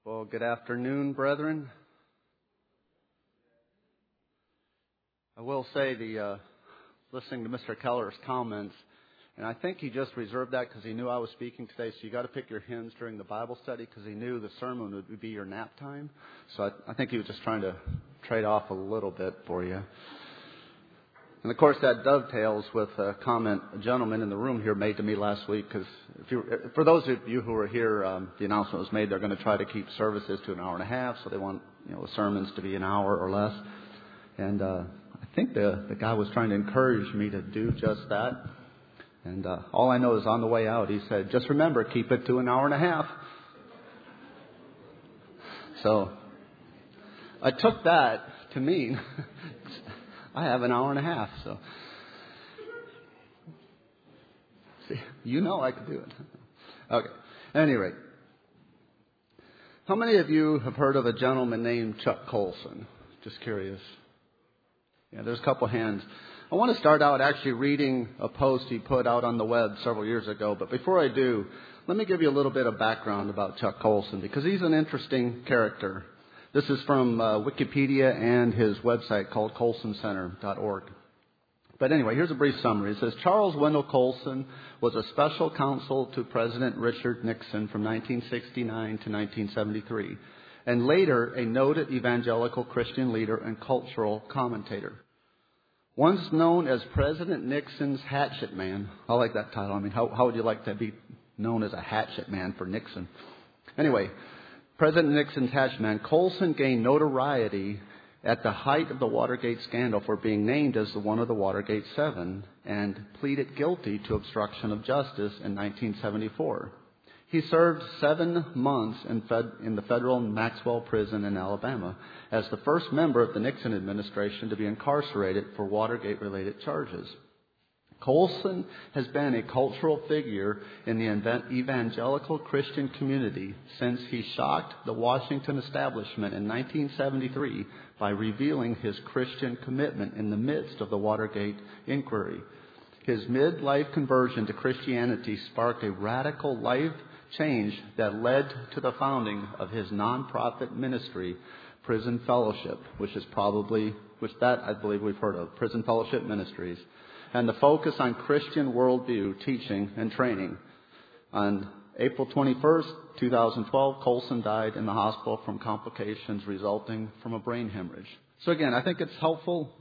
Well, good afternoon, brethren. I will say listening to Mr. Keller's comments, and I think he just reserved that because he knew I was speaking today, so you got to pick your hymns during the Bible study because he knew the sermon would be your nap time. So I think he was just trying to trade off a little bit for you. And of course, that dovetails with a comment a gentleman in the room here made to me last week. Because for those of you who were here, the announcement was made they're going to try to keep services to an hour and a half, so they want the sermons to be an hour or less. And I think the guy was trying to encourage me to do just that. And all I know is on the way out, he said, "Just remember, keep it to an hour and a half." So I took that to mean I have an hour and a half, so see, I could do it. Okay. At any rate, how many of you have heard of a gentleman named Chuck Colson? Just curious. Yeah, there's a couple hands. I want to start out actually reading a post he put out on the web several years ago, but before I do, let me give you a little bit of background about Chuck Colson, because he's an interesting character. This is from Wikipedia and his website called colsoncenter.org. But anyway, here's a brief summary. It says, Charles Wendell Colson was a special counsel to President Richard Nixon from 1969 to 1973, and later a noted evangelical Christian leader and cultural commentator. Once known as President Nixon's hatchet man. I like that title. I mean, how would you like to be known as a hatchet man for Nixon? Anyway, President Nixon's hatchet man, Colson gained notoriety at the height of the Watergate scandal for being named as one of the Watergate Seven and pleaded guilty to obstruction of justice in 1974. He served 7 months in the federal Maxwell prison in Alabama as the first member of the Nixon administration to be incarcerated for Watergate-related charges. Colson has been a cultural figure in the evangelical Christian community since he shocked the Washington establishment in 1973 by revealing his Christian commitment in the midst of the Watergate inquiry. His midlife conversion to Christianity sparked a radical life change that led to the founding of his nonprofit ministry, Prison Fellowship, which I believe we've heard of, Prison Fellowship Ministries, and the focus on Christian worldview teaching and training. On April 21st, 2012, Colson died in the hospital from complications resulting from a brain hemorrhage. So again, I think it's helpful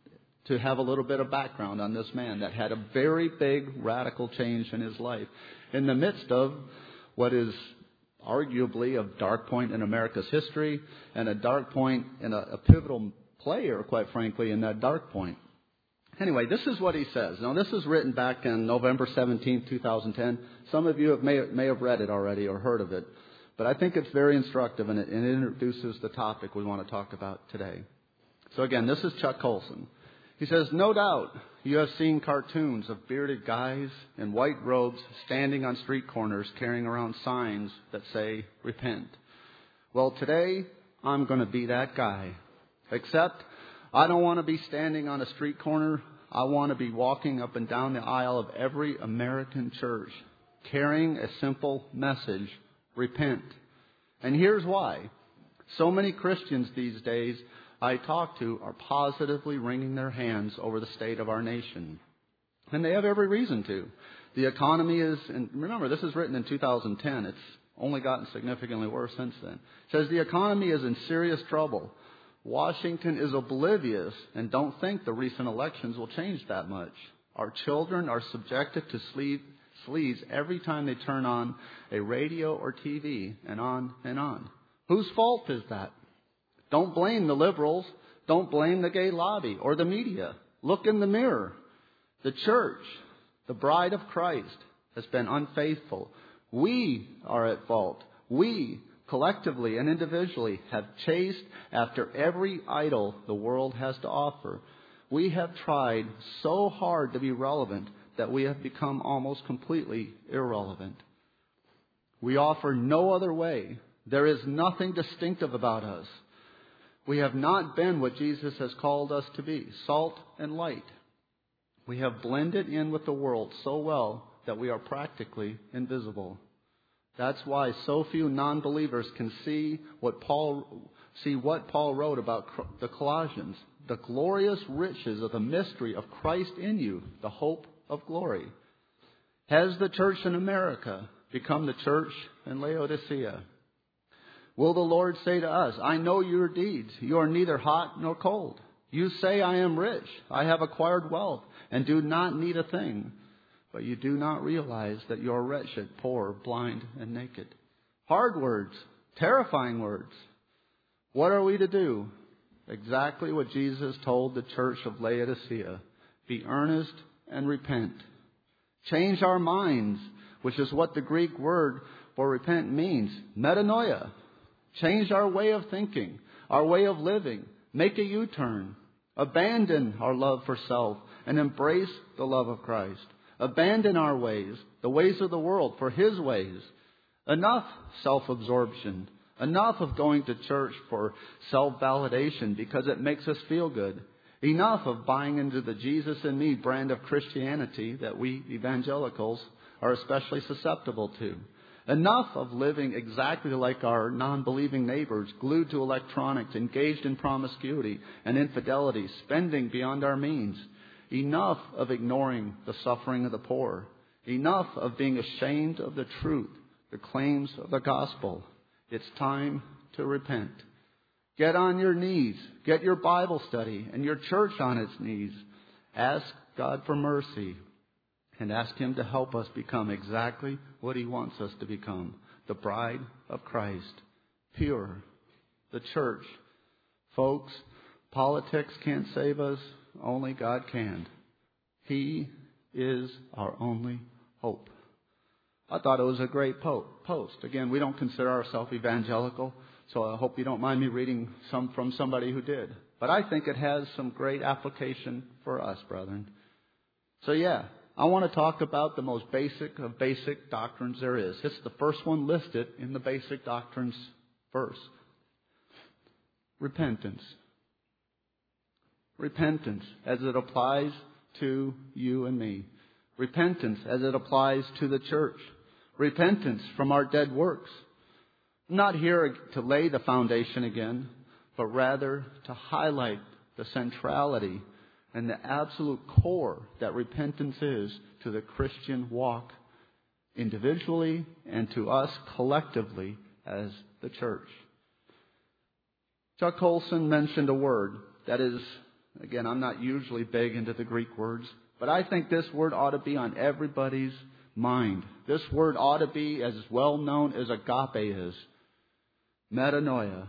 to have a little bit of background on this man that had a very big radical change in his life in the midst of what is arguably a dark point in America's history and a dark point and a pivotal player, quite frankly, in that dark point. Anyway, this is what he says. Now, this is written back in November 17, 2010. Some of you may have read it already or heard of it, but I think it's very instructive and it introduces the topic we want to talk about today. So again, this is Chuck Colson. He says, "No doubt you have seen cartoons of bearded guys in white robes standing on street corners carrying around signs that say, 'Repent.' Well, today I'm going to be that guy. Except I don't want to be standing on a street corner. I want to be walking up and down the aisle of every American church, carrying a simple message, repent. And here's why. So many Christians these days I talk to are positively wringing their hands over the state of our nation. And they have every reason to. The economy is, and remember, this is written in 2010. It's only gotten significantly worse since then. It says the economy is in serious trouble. Washington is oblivious and don't think the recent elections will change that much. Our children are subjected to sleaze every time they turn on a radio or TV, and on and on. Whose fault is that? Don't blame the liberals. Don't blame the gay lobby or the media. Look in the mirror. The church, the bride of Christ, has been unfaithful. We are at fault. We, collectively and individually, have chased after every idol the world has to offer. We have tried so hard to be relevant that we have become almost completely irrelevant. We offer no other way. There is nothing distinctive about us. We have not been what Jesus has called us to be, salt and light. We have blended in with the world so well that we are practically invisible. That's why so few non-believers can see what Paul wrote about the Colossians. The glorious riches of the mystery of Christ in you, the hope of glory. Has the church in America become the church in Laodicea? Will the Lord say to us, I know your deeds. You are neither hot nor cold. You say, I am rich. I have acquired wealth and do not need a thing. But you do not realize that you are wretched, poor, blind, and naked. Hard words, terrifying words. What are we to do? Exactly what Jesus told the church of Laodicea. Be earnest and repent. Change our minds, which is what the Greek word for repent means. Metanoia. Change our way of thinking, our way of living. Make a U-turn. Abandon our love for self and embrace the love of Christ. Abandon our ways, the ways of the world, for His ways. Enough self-absorption. Enough of going to church for self-validation because it makes us feel good. Enough of buying into the Jesus and me brand of Christianity that we evangelicals are especially susceptible to. Enough of living exactly like our non-believing neighbors, glued to electronics, engaged in promiscuity and infidelity, spending beyond our means. Enough of ignoring the suffering of the poor. Enough of being ashamed of the truth, the claims of the gospel. It's time to repent. Get on your knees. Get your Bible study and your church on its knees. Ask God for mercy and ask Him to help us become exactly what He wants us to become. The bride of Christ. Pure. The church. Folks, politics can't save us. Only God can. He is our only hope. I thought it was a great post. Again, we don't consider ourselves evangelical, so I hope you don't mind me reading some from somebody who did. But I think it has some great application for us, brethren. So yeah, I want to talk about the most basic of basic doctrines there is. It's the first one listed in the basic doctrines verse. Repentance. Repentance as it applies to you and me. Repentance as it applies to the church. Repentance from our dead works. I'm not here to lay the foundation again, but rather to highlight the centrality and the absolute core that repentance is to the Christian walk individually and to us collectively as the church. Chuck Colson mentioned a word that is, again, I'm not usually big into the Greek words, but I think this word ought to be on everybody's mind. This word ought to be as well known as agape is. Metanoia.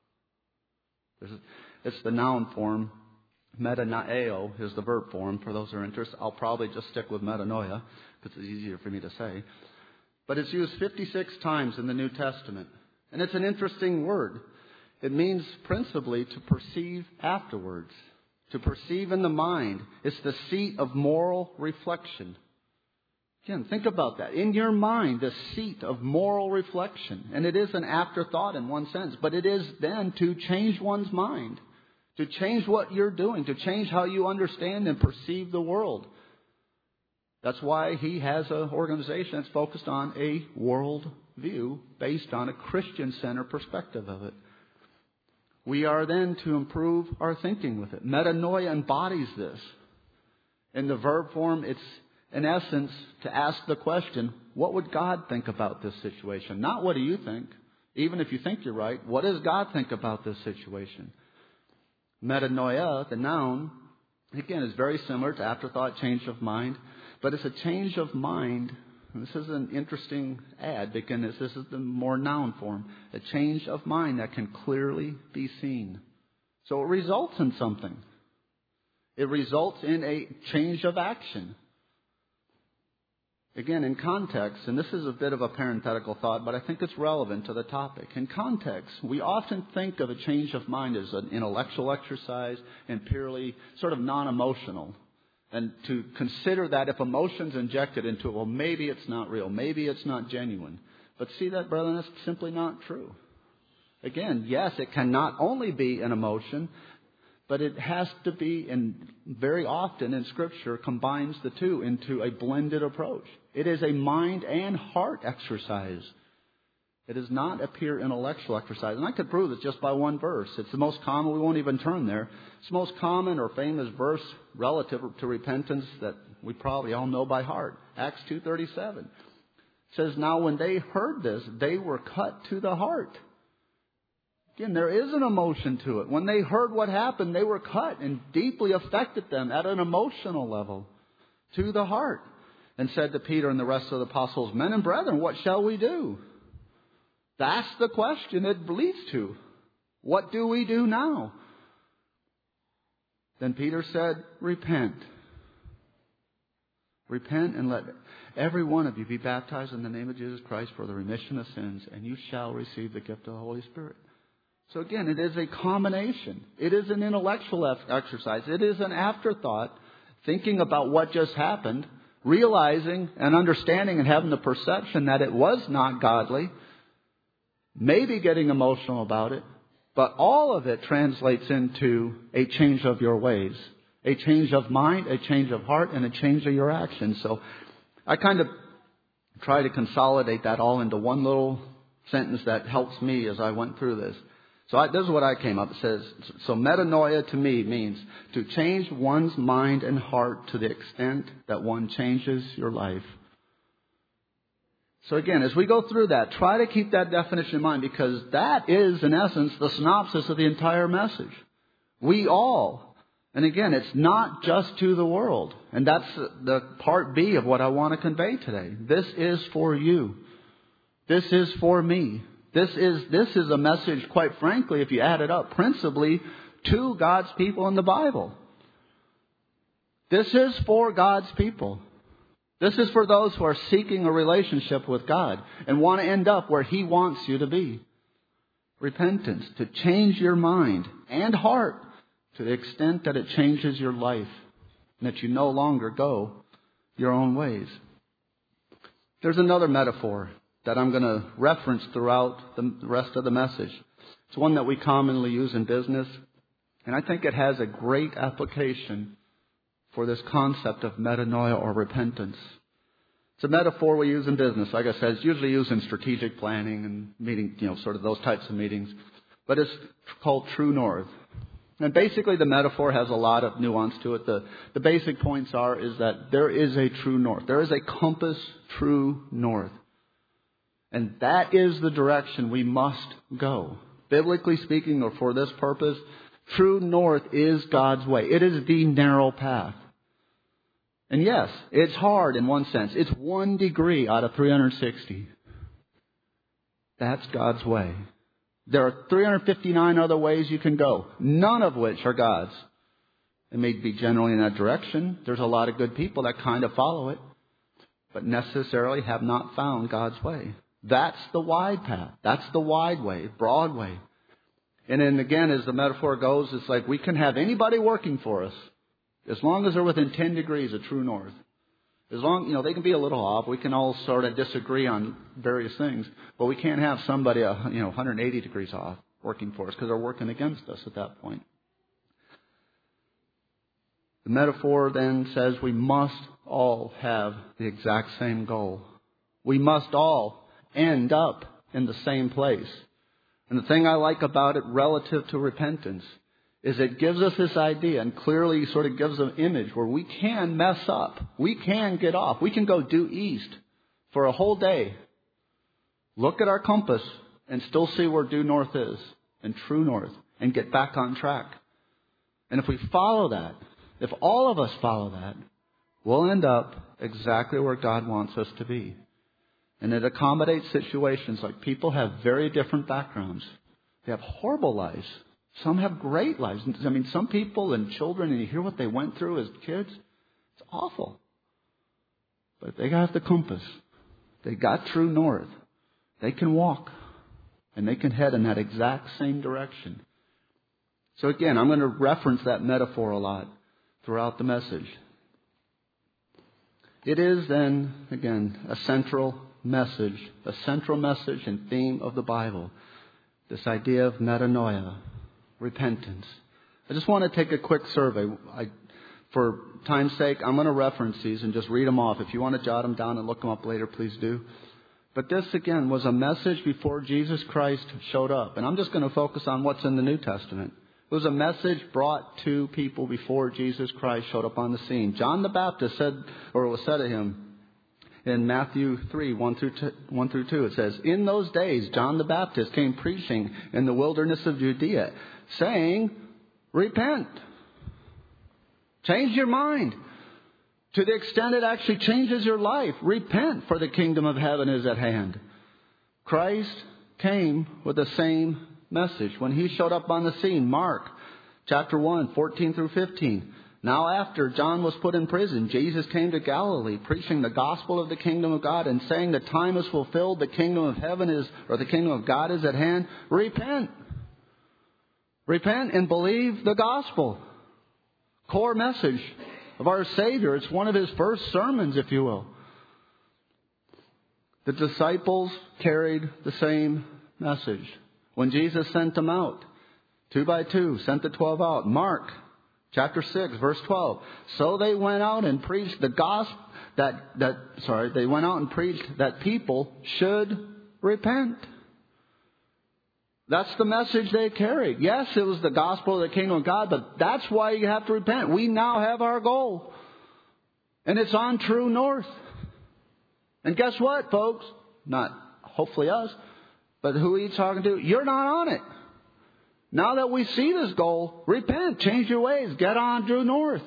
It's the noun form. Metanoeo is the verb form. For those who are interested, I'll probably just stick with metanoia because it's easier for me to say. But it's used 56 times in the New Testament. And it's an interesting word. It means principally to perceive afterwards. To perceive in the mind. It's the seat of moral reflection. Again, think about that. In your mind, the seat of moral reflection. And it is an afterthought in one sense, but it is then to change one's mind. To change what you're doing. To change how you understand and perceive the world. That's why he has an organization that's focused on a world view based on a Christian-centered perspective of it. We are then to improve our thinking with it. Metanoia embodies this. In the verb form, it's in essence to ask the question, what would God think about this situation? Not what do you think? Even if you think you're right, what does God think about this situation? Metanoia, the noun, again, is very similar to afterthought, change of mind. But it's a change of mind. And this is an interesting add because this is the more noun form. A change of mind that can clearly be seen. So it results in something. It results in a change of action. Again, in context, and this is a bit of a parenthetical thought, but I think it's relevant to the topic. In context, we often think of a change of mind as an intellectual exercise and purely sort of non-emotional. And to consider that if emotion's injected into it, well, maybe it's not real. Maybe it's not genuine. But see that, brethren, that's simply not true. Again, yes, it can not only be an emotion, but it has to be, and very often in Scripture, combines the two into a blended approach. It is a mind and heart exercise. It is not a pure intellectual exercise. And I could prove this just by one verse. It's the most common. We won't even turn there. It's the most common or famous verse relative to repentance that we probably all know by heart. Acts 2:37. It says, now when they heard this, they were cut to the heart. Again, there is an emotion to it. When they heard what happened, they were cut and deeply affected them at an emotional level to the heart. And said to Peter and the rest of the apostles, men and brethren, what shall we do? That's the question it leads to. What do we do now? Then Peter said, repent. Repent and let every one of you be baptized in the name of Jesus Christ for the remission of sins, and you shall receive the gift of the Holy Spirit. So again, it is a combination. It is an intellectual exercise. It is an afterthought, thinking about what just happened, realizing and understanding and having the perception that it was not godly, maybe getting emotional about it, but all of it translates into a change of your ways, a change of mind, a change of heart, and a change of your actions. So I kind of try to consolidate that all into one little sentence that helps me as I went through this. So this is what I came up. It says, so metanoia to me means to change one's mind and heart to the extent that one changes your life. So again, as we go through that, try to keep that definition in mind, because that is, in essence, the synopsis of the entire message. We all, and again, it's not just to the world. And that's the part B of what I want to convey today. This is for you. This is for me. This is a message, quite frankly, if you add it up, principally to God's people in the Bible. This is for God's people. This is for those who are seeking a relationship with God and want to end up where He wants you to be. Repentance, to change your mind and heart to the extent that it changes your life and that you no longer go your own ways. There's another metaphor that I'm going to reference throughout the rest of the message. It's one that we commonly use in business, and I think it has a great application for this concept of metanoia or repentance. It's a metaphor we use in business. Like I said, it's usually used in strategic planning and meeting, sort of those types of meetings. But it's called true north. And basically the metaphor has a lot of nuance to it. The basic points is that there is a true north. There is a compass true north. And that is the direction we must go. Biblically speaking, or for this purpose, true north is God's way. It is the narrow path. And yes, it's hard in one sense. It's 1 degree out of 360. That's God's way. There are 359 other ways you can go, none of which are God's. It may be generally in that direction. There's a lot of good people that kind of follow it, but necessarily have not found God's way. That's the wide path. That's the wide way, broad way. And then again, as the metaphor goes, it's like we can have anybody working for us as long as they're within 10 degrees of true north. As long, they can be a little off. We can all sort of disagree on various things, but we can't have somebody, 180 degrees off working for us because they're working against us at that point. The metaphor then says we must all have the exact same goal. We must all end up in the same place. And the thing I like about it relative to repentance is it gives us this idea and clearly sort of gives an image where we can mess up. We can get off. We can go due east for a whole day. Look at our compass and still see where due north is and true north and get back on track. And if we follow that, if all of us follow that, we'll end up exactly where God wants us to be. And it accommodates situations like people have very different backgrounds. They have horrible lives. Some have great lives. I mean, some people and children, and you hear what they went through as kids, it's awful. But they got the compass. They got true north. They can walk. And they can head in that exact same direction. So again, I'm going to reference that metaphor a lot throughout the message. It is then, again, a central message and theme of the Bible. This idea of metanoia, repentance. I just want to take a quick survey. For time's sake, I'm going to reference these and just read them off. If you want to jot them down and look them up later, please do. But this, again, was a message before Jesus Christ showed up. And I'm just going to focus on what's in the New Testament. It was a message brought to people before Jesus Christ showed up on the scene. John the Baptist said, or it was said of him, in Matthew 3, 1 through 2, it says, "In those days, John the Baptist came preaching in the wilderness of Judea, saying, 'Repent. Change your mind.' To the extent it actually changes your life. Repent, for the kingdom of heaven is at hand." Christ came with the same message when he showed up on the scene. Mark chapter 1, 14 through 15. "Now after John was put in prison, Jesus came to Galilee, preaching the gospel of the kingdom of God and saying, 'The time is fulfilled, the kingdom of heaven is, or the kingdom of God is at hand. Repent. Repent and believe the gospel.'" Core message of our Savior. It's one of his first sermons, if you will. The disciples carried the same message. When Jesus sent them out, 2 by 2, sent the 12 out. Mark chapter 6, verse 12. "So they went out and preached the gospel they went out and preached that people should repent." That's the message they carried. Yes, it was the gospel of the kingdom of God, but that's why you have to repent. We now have our goal. And it's on true north. And guess what, folks? Not hopefully us, but who he's talking to? You're not on it. Now that we see this goal, repent, change your ways, get on true north.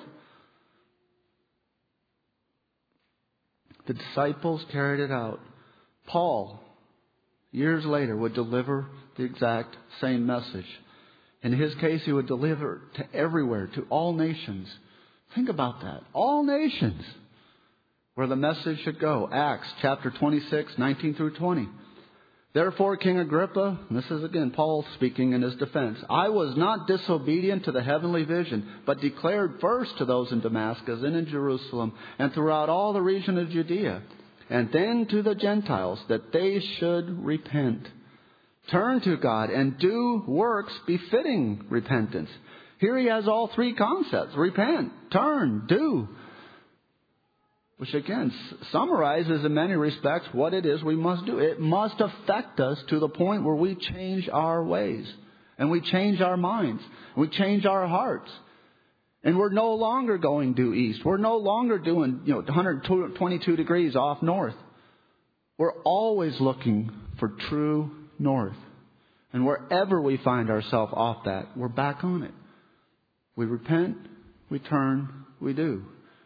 The disciples carried it out. Paul, years later, would deliver the exact same message. In his case, he would deliver it to everywhere, to all nations. Think about that. All nations, where the message should go. Acts chapter 26, 19 through 20. "Therefore, King Agrippa," and this is again Paul speaking in his defense, "I was not disobedient to the heavenly vision, but declared first to those in Damascus and in Jerusalem and throughout all the region of Judea, and then to the Gentiles, that they should repent, turn to God, and do works befitting repentance." Here he has all three concepts: repent, turn, do. Which again summarizes in many respects what it is we must do. It must affect us to the point where we change our ways. And we change our minds. We change our hearts. And we're no longer going due east. We're no longer doing 122 degrees off north. We're always looking for true north. And wherever we find ourselves off that, we're back on it. We repent, we turn, we do.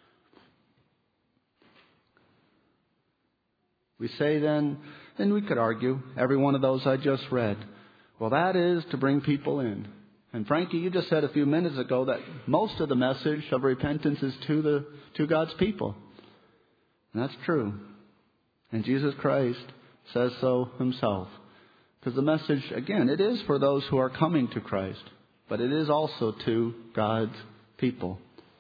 We say then, and we could argue, every one of those I just read, well, that is to bring people in. And Frankie, you just said a few minutes ago that most of the message of repentance is to God's people. And that's true. And Jesus Christ says so himself. Because the message, again, it is for those who are coming to Christ. But it is also to God's people.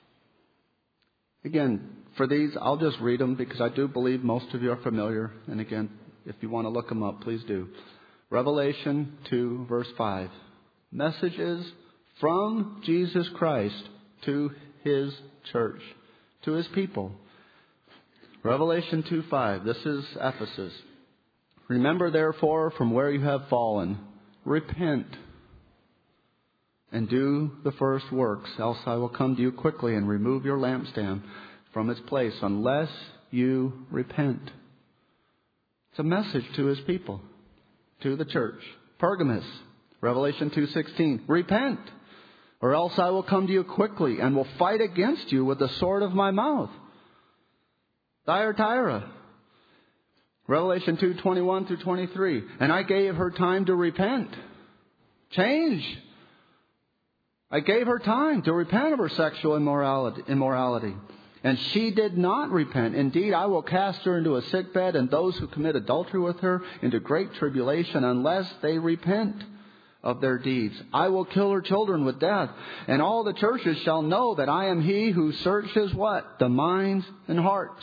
Again, for these, I'll just read them because I do believe most of you are familiar. And again, if you want to look them up, please do. Revelation 2, verse 5. Messages from Jesus Christ to his church, to his people. Revelation 2:5. This is Ephesus. "Remember therefore from where you have fallen, repent and do the first works, else I will come to you quickly and remove your lampstand from its place unless you repent." It's a message to his people, to the church. Pergamos, Revelation 2:16. "Repent, or else I will come to you quickly and will fight against you with the sword of my mouth." Thyatira, Revelation 2:21 through 23. "And I gave her time to repent." Change. I gave her time to repent of her sexual immorality. And she did not repent. Indeed, I will cast her into a sickbed, and those who commit adultery with her into great tribulation, unless they repent of their deeds. I will kill her children with death, and all the churches shall know that I am he who searches what? The minds and hearts.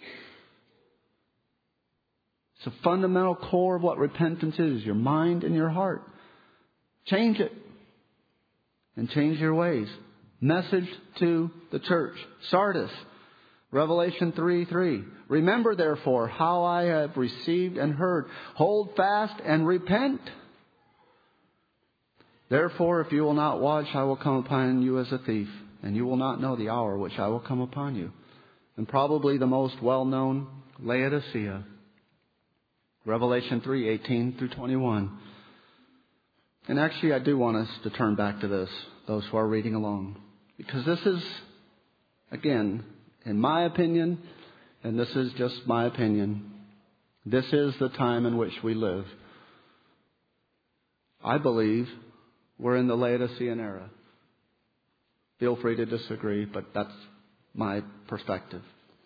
It's a fundamental core of what repentance is, your mind and your heart. Change it and change your ways. Message to the church. Sardis, Revelation 3:3. Remember, therefore, how I have received and heard. Hold fast and repent. Therefore, if you will not watch, I will come upon you as a thief, and you will not know the hour which I will come upon you. And probably the most well-known, Laodicea. Revelation 3:18 through 21. And actually, I do want us to turn back to this, those who are reading along. Because this is, again, in my opinion, and this is just my opinion, this is the time in which we live. I believe we're in the Laodicean era. Feel free to disagree, but that's my perspective.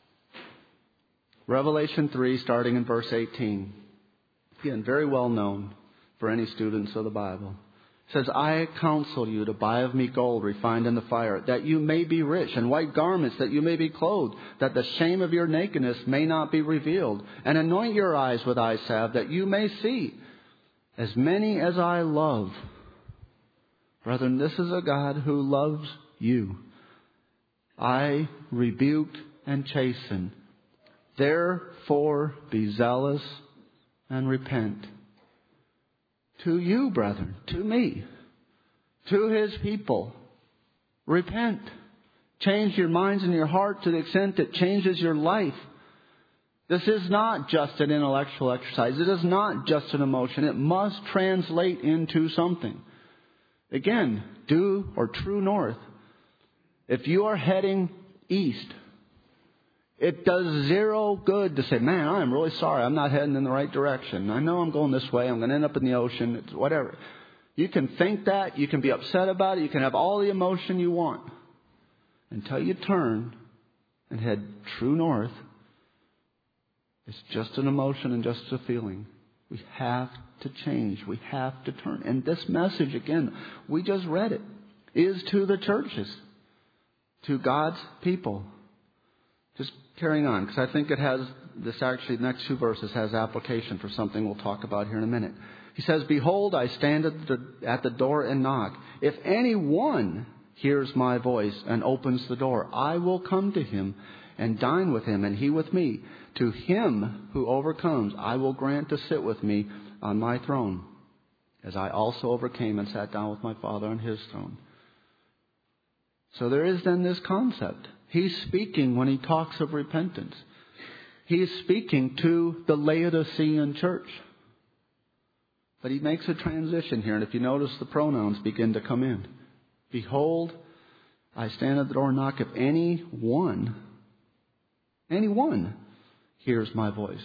Revelation 3, starting in verse 18. Again, very well known for any students of the Bible. It says, I counsel you to buy of me gold refined in the fire, that you may be rich, and white garments, that you may be clothed, that the shame of your nakedness may not be revealed. And anoint your eyes with eye salve, that you may see. As many as I love. Brethren, this is a God who loves you. I rebuke and chasten. Therefore be zealous and repent. To you, brethren, to me, to His people, repent. Change your minds and your heart to the extent it changes your life. This is not just an intellectual exercise. It is not just an emotion. It must translate into something. Again, due or true north. If you are heading east, it does zero good to say, man, I'm really sorry. I'm not heading in the right direction. I know I'm going this way. I'm going to end up in the ocean. It's whatever. You can think that. You can be upset about it. You can have all the emotion you want. Until you turn and head true north, it's just an emotion and just a feeling. We have to change. We have to turn. And this message, again, we just read it, is to the churches, to God's people. Just carrying on, because I think it has, this actually, the next two verses has application for something we'll talk about here in a minute. He says, behold, I stand at the door and knock. If anyone hears my voice and opens the door, I will come to him and dine with him, and he with me. To him who overcomes, I will grant to sit with me on my throne, as I also overcame and sat down with my Father on His throne. So there is then this concept. He's speaking when he talks of repentance. He is speaking to the Laodicean church. But he makes a transition here. And if you notice, the pronouns begin to come in. Behold, I stand at the door and knock. If anyone hears my voice,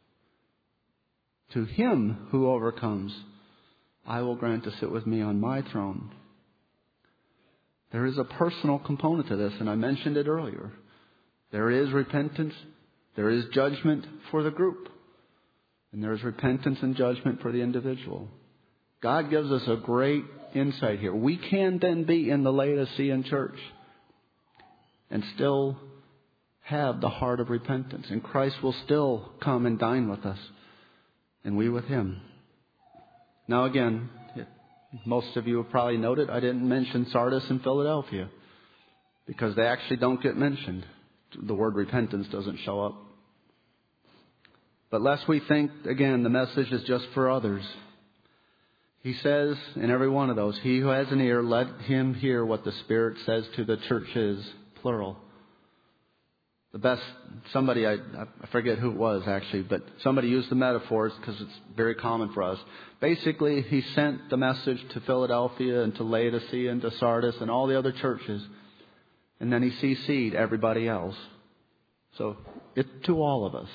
to him who overcomes, I will grant to sit with me on my throne. There is a personal component to this, and I mentioned it earlier. There is repentance. There is judgment for the group. And there is repentance and judgment for the individual. God gives us a great insight here. We can then be in the Laodicean church and still have the heart of repentance. And Christ will still come and dine with us, and we with Him. Now again, most of you have probably noted I didn't mention Sardis and Philadelphia because they actually don't get mentioned. The word repentance doesn't show up. But lest we think, again, the message is just for others. He says in every one of those, he who has an ear, let him hear what the Spirit says to the churches, plural. The best, somebody, I forget who it was actually, but somebody used the metaphors because it's very common for us. Basically, he sent the message to Philadelphia and to Laodicea and to Sardis and all the other churches. And then he CC'd everybody else. So it's to all of us.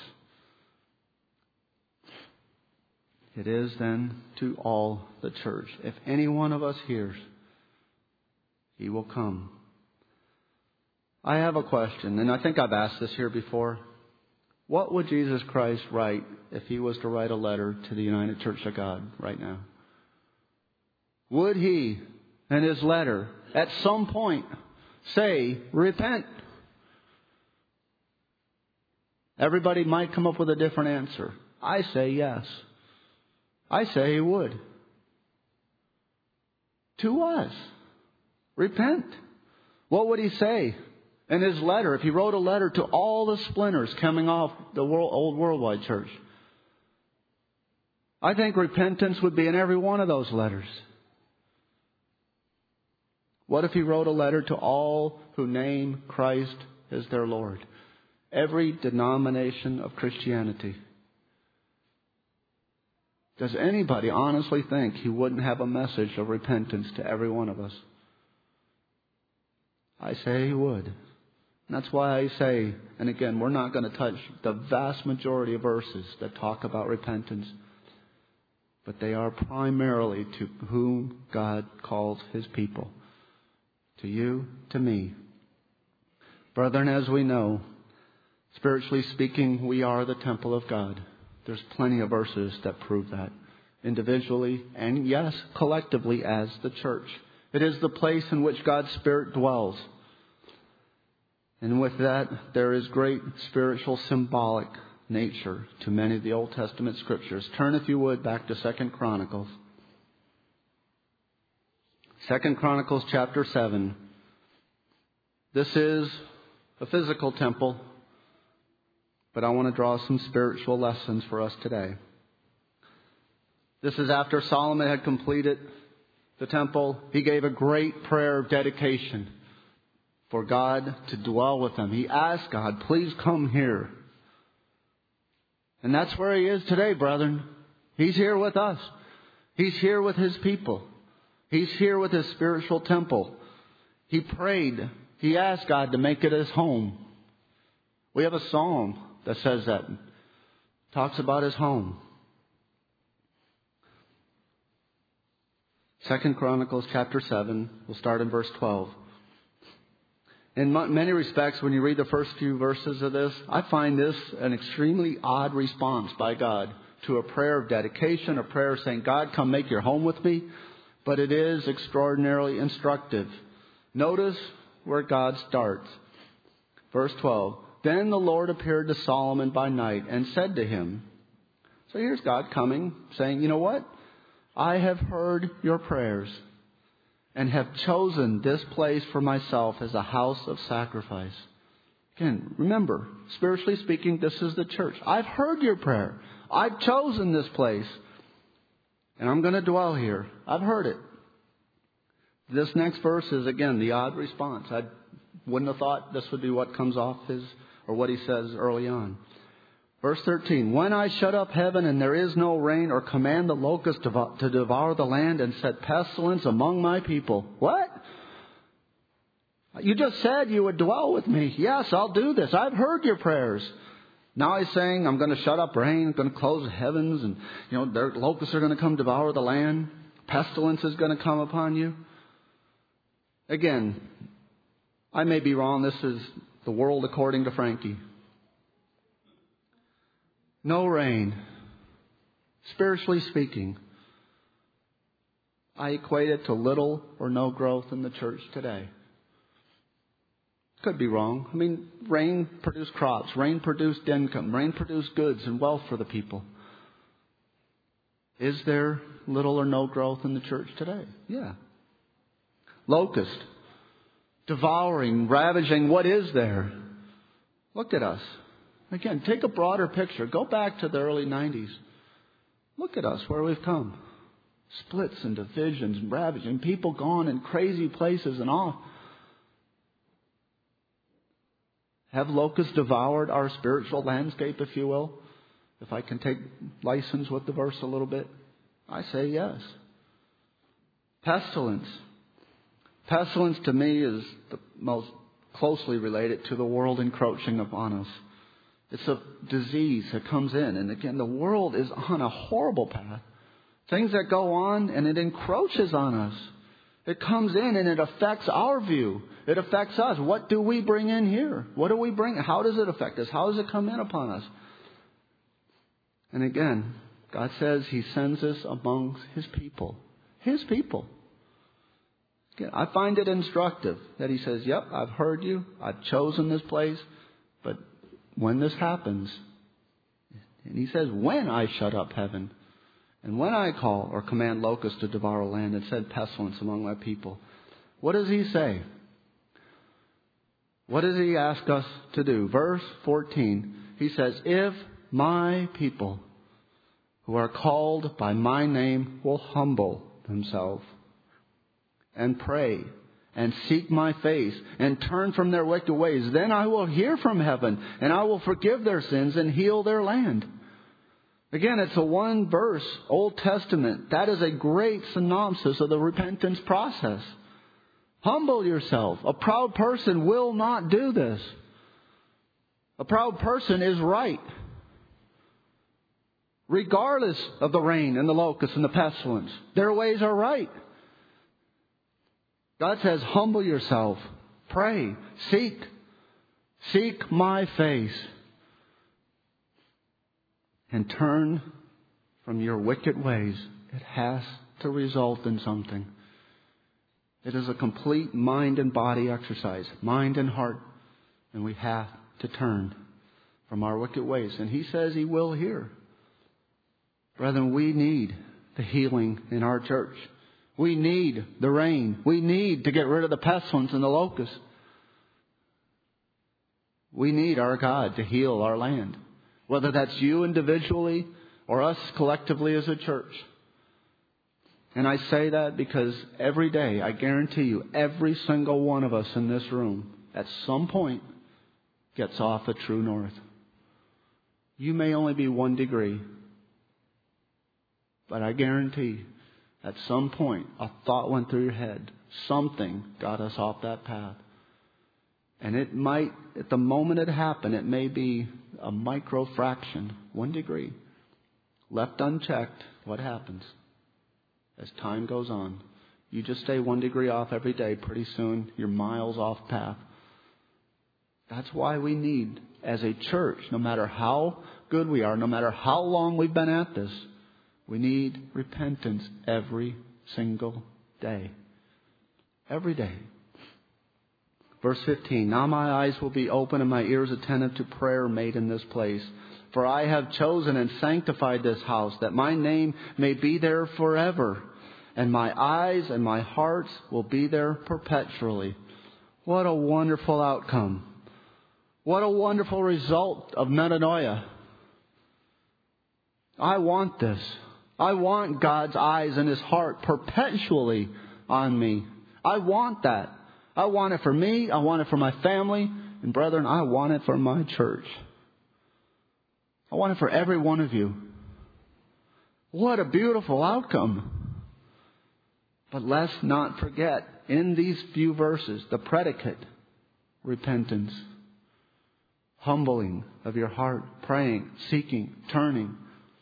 It is then to all the church. If any one of us hears, he will come. I have a question, and I think I've asked this here before. What would Jesus Christ write if he was to write a letter to the United Church of God right now? Would he, in his letter, at some point, say, repent? Everybody might come up with a different answer. I say yes. I say he would. To us. Repent. What would he say? In his letter, if he wrote a letter to all the splinters coming off the old worldwide church, I think repentance would be in every one of those letters. What if he wrote a letter to all who name Christ as their Lord? Every denomination of Christianity. Does anybody honestly think he wouldn't have a message of repentance to every one of us? I say he would. And that's why I say, and again, we're not going to touch the vast majority of verses that talk about repentance, but they are primarily to whom God calls his people. To you, to me. Brethren, as we know, spiritually speaking, we are the temple of God. There's plenty of verses that prove that. Individually and, yes, collectively as the church. It is the place in which God's Spirit dwells. And with that, there is great spiritual symbolic nature to many of the Old Testament scriptures. Turn, if you would, back to 2 Chronicles. 2 Chronicles chapter 7. This is a physical temple, but I want to draw some spiritual lessons for us today. This is after Solomon had completed the temple. He gave a great prayer of dedication for God to dwell with him. He asked God, please come here. And that's where he is today, brethren. He's here with us. He's here with his people. He's here with his spiritual temple. He prayed. He asked God to make it his home. We have a psalm that says that. Talks about his home. 2 Chronicles chapter 7. We'll start in verse 12. In many respects, when you read the first few verses of this, I find this an extremely odd response by God to a prayer of dedication, a prayer saying, God, come make your home with me. But it is extraordinarily instructive. Notice where God starts. Verse 12. Then the Lord appeared to Solomon by night and said to him. So here's God coming, saying, you know what? I have heard your prayers and have chosen this place for myself as a house of sacrifice. Again, remember, spiritually speaking, this is the church. I've heard your prayer. I've chosen this place. And I'm going to dwell here. I've heard it. This next verse is, again, the odd response. I wouldn't have thought this would be what comes off or what he says early on. Verse 13, when I shut up heaven and there is no rain, or command the locust to devour the land and set pestilence among my people. What? You just said you would dwell with me. Yes, I'll do this. I've heard your prayers. Now he's saying, I'm going to shut up rain, I'm going to close the heavens, and the locusts are going to come devour the land. Pestilence is going to come upon you. Again, I may be wrong. This is the world according to Frankie. No rain. Spiritually speaking, I equate it to little or no growth in the church today. Could be wrong. I mean, rain produced crops. Rain produced income. Rain produced goods and wealth for the people. Is there little or no growth in the church today? Yeah. Locust. Devouring, ravaging. What is there? Look at us. Again, take a broader picture. Go back to the early 90s. Look at us, where we've come. Splits and divisions and ravaging. People gone in crazy places and all. Have locusts devoured our spiritual landscape, if you will? If I can take license with the verse a little bit. I say yes. Pestilence. Pestilence to me is the most closely related to the world encroaching upon us. It's a disease that comes in. And again, the world is on a horrible path. Things that go on and it encroaches on us. It comes in and it affects our view. It affects us. What do we bring in here? What do we bring? How does it affect us? How does it come in upon us? And again, God says He sends us amongst His people. His people. Again, I find it instructive that He says, yep, I've heard you. I've chosen this place. But when this happens, and He says, when I shut up heaven, and when I call or command locusts to devour land and send pestilence among my people, what does He say? What does he ask us to do? Verse 14, he says, if my people who are called by my name will humble themselves and pray and seek my face and turn from their wicked ways, then I will hear from heaven and I will forgive their sins and heal their land. Again, it's a one verse, Old Testament. That is a great synopsis of the repentance process. Humble yourself. A proud person will not do this. A proud person is right, regardless of the rain and the locust and the pestilence. Their ways are right. God says, humble yourself. Pray. Seek. Seek my face. And turn from your wicked ways. It has to result in something. It is a complete mind and body exercise. Mind and heart. And we have to turn from our wicked ways. And he says he will hear. Brethren, we need the healing in our church. We need the rain. We need to get rid of the pestilence and the locusts. We need our God to heal our land. Whether that's you individually or us collectively as a church. And I say that because every day, I guarantee you, every single one of us in this room, at some point, gets off the true north. You may only be 1 degree. But I guarantee, at some point, a thought went through your head. Something got us off that path. And it might, at the moment it happened, it may be a micro fraction, 1 degree. Left unchecked, what happens? As time goes on, you just stay 1 degree off every day. Pretty soon, you're miles off path. That's why we need, as a church, no matter how good we are, no matter how long we've been at this, we need repentance every single day. Every day. Verse 15, now my eyes will be open and my ears attentive to prayer made in this place. For I have chosen and sanctified this house, that my name may be there forever. And my eyes and my hearts will be there perpetually. What a wonderful outcome. What a wonderful result of metanoia. I want this. I want God's eyes and His heart perpetually on me. I want that. I want it for me. I want it for my family. And brethren, I want it for my church. I want it for every one of you. What a beautiful outcome. But let's not forget, in these few verses, the predicate, repentance, humbling of your heart, praying, seeking, turning.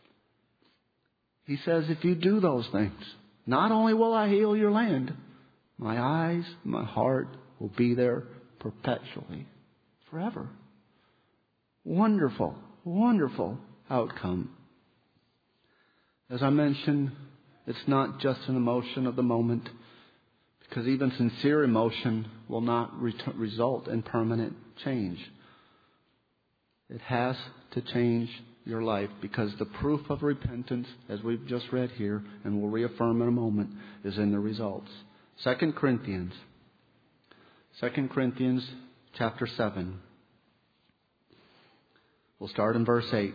He says, if you do those things, not only will I heal your land, my eyes, my heart will be there perpetually, forever. Wonderful, wonderful outcome. As I mentioned, it's not just an emotion of the moment, because even sincere emotion will not result in permanent change. It has to change your life, because the proof of repentance, as we've just read here, and we'll reaffirm in a moment, is in the results. 2 Corinthians chapter 7. We'll start in verse 8.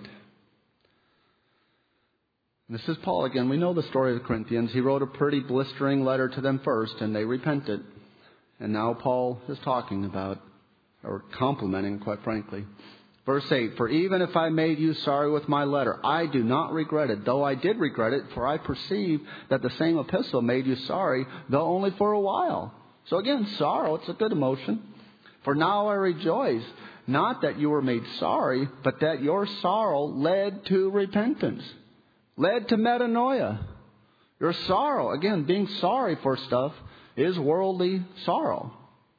This is Paul again. We know the story of the Corinthians. He wrote a pretty blistering letter to them first, and they repented. And now Paul is talking about, or complimenting, quite frankly. Verse 8, for even if I made you sorry with my letter, I do not regret it, though I did regret it, for I perceive that the same epistle made you sorry, though only for a while. So again, sorrow, it's a good emotion. For now I rejoice, not that you were made sorry, but that your sorrow led to repentance. Led to metanoia. Your sorrow, again, being sorry for stuff, is worldly sorrow.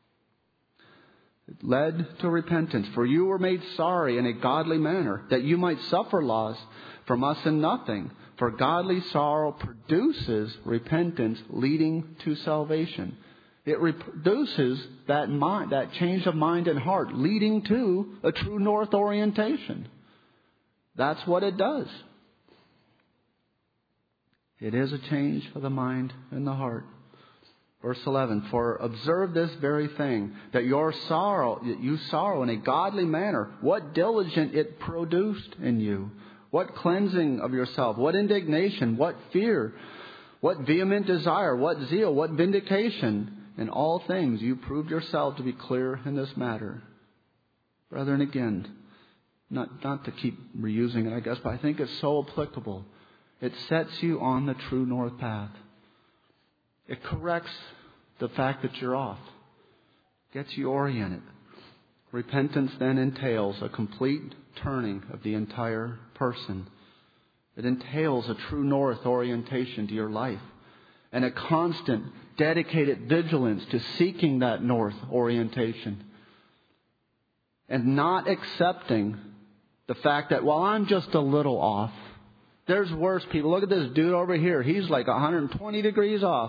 It led to repentance. For you were made sorry in a godly manner, that you might suffer loss from us in nothing. For godly sorrow produces repentance, leading to salvation. It produces that change of mind and heart, leading to a true north orientation. That's what it does. It is a change of the mind and the heart. Verse 11, for observe this very thing, that you sorrow in a godly manner. What diligence it produced in you. What cleansing of yourself. What indignation. What fear. What vehement desire. What zeal. What vindication. In all things you proved yourself to be clear in this matter. Brethren, again, not to keep reusing it, I guess, but I think it's so applicable. It sets you on the true north path. It corrects the fact that you're off. Gets you oriented. Repentance then entails a complete turning of the entire person. It entails a true north orientation to your life. And a constant, dedicated vigilance to seeking that north orientation. And not accepting the fact that, well, I'm just a little off. There's worse people. Look at this dude over here. He's like 120 degrees off.